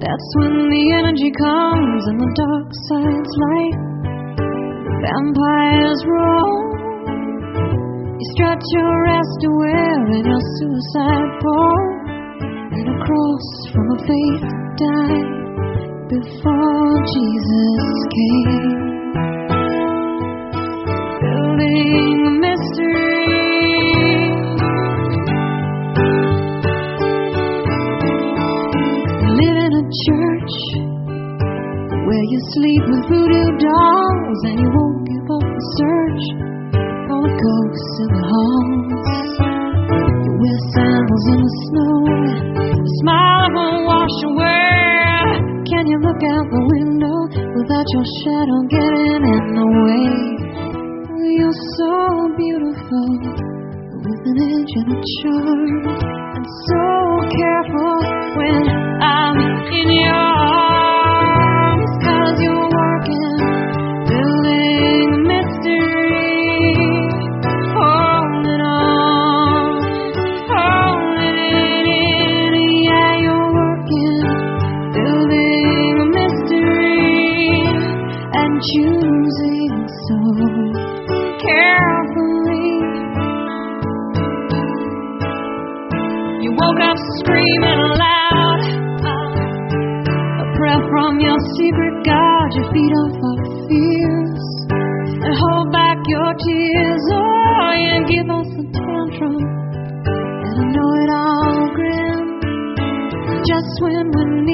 That's when the energy comes and the dark side's light. The vampires roll. You stretch your rest away in your suicide pole, and a cross from a faith that died before Jesus came. Building a mystery. Live in a church where you sleep with voodoo dolls and you won't give up the search for the ghosts in the halls. You wear sandals in the snow, a smile won't wash away. Can you look out the window without your shadow getting in the way? You're so beautiful, with an edge and a charm, and so careful when I'm in your arms. 'Cause you're working, building a mystery, holding on, holding it in. Yeah, you're working, building a mystery, and choosing so carefully. You woke up screaming aloud, a prayer from your secret God. You feed off our fears and hold back your tears. Oh, you give us a tantrum and a know-it-all grin just when we